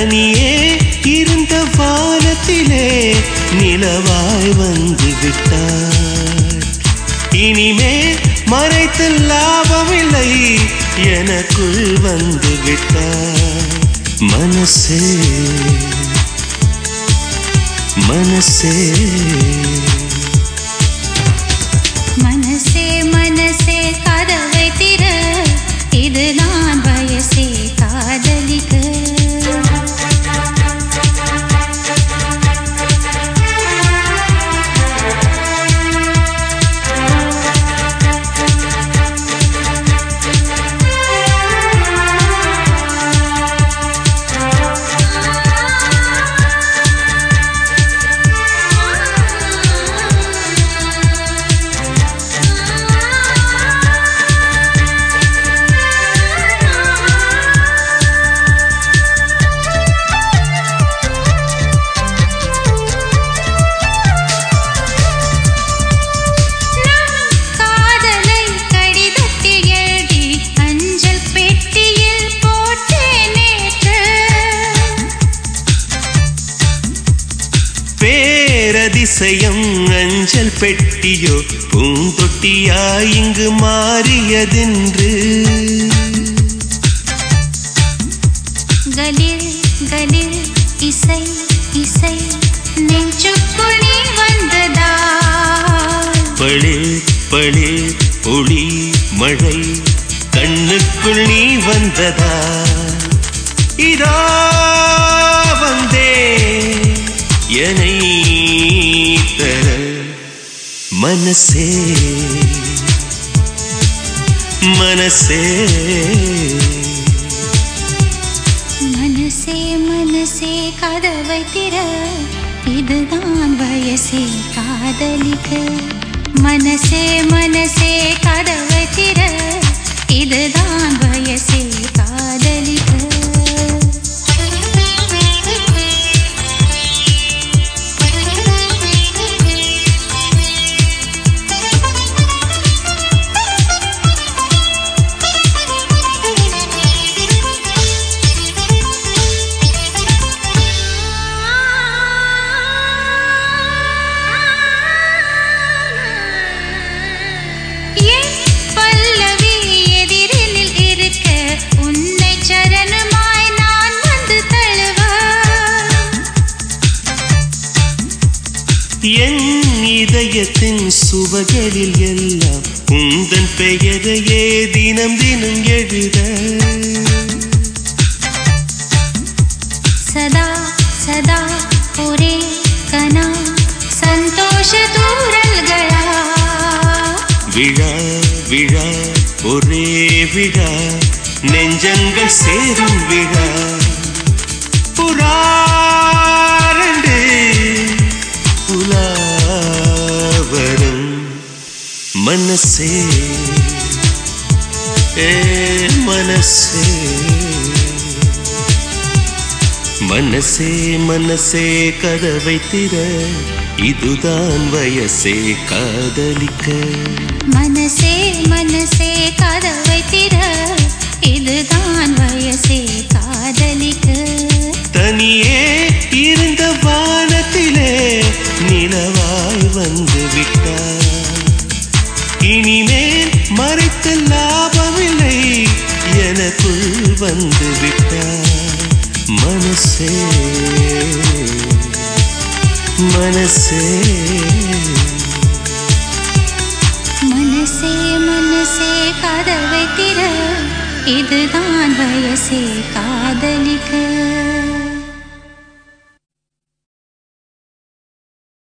தனியே இருந்த வானத்திலே நிலவாய் வந்து விட்டார். இனிமே மறைத்து லாபமில்லை, எனக்குள் வந்து விட்டார். மனசே மனசே மனசே மனசே கதவை திற, இது நான் வயசே காதலிக்க. பேரதிசயம் அஞ்சல் பெட்டியோ பூந்தொட்டியாய் இங்கு மாறியதென்று. கலில் கலில் இசை இசை நெஞ்சுக்குள் நீ வந்ததா. பளிர் பளிர் ஒளி மழை கண்ணுக்குள் நீ வந்ததா. இதோ வந்தே என்னை தர. மனசே மனசே மனசே மனசே கதவை திற, இதுதான் வயசே காதலிக்க. மனசே மனசே கதவை திற, இதுதான் வயசே காதலிக்க. என் இதயத்தின் சுவகளில் எல்லாம் உந்தன் பெயரையே தினம் தினம் எழுத. சதா சதா ஒரே கனா சந்தோஷ தூரல்களா. விழா விழா ஒரே விழா நெஞ்சங்கள் சேரும் விழா. புறாரண்டு புலாவரும் மனசே மனசே மனசே மனசே கதவை திற, இதுதான் வயசே காதலிக்க. மனசே மனசே கதவை திற, இதுதான் வயசே காதலிக்க. தனியே இருந்த வானத்திலே நிலவாய் வந்து விட்டார். இனிமேல் மறைத்து லாபமில்லை, எனக்குள் வந்து விட்டார். மனசே மனசே மனசே மனசே கதவை திற, இதுதான் வயசே காதலிக்க.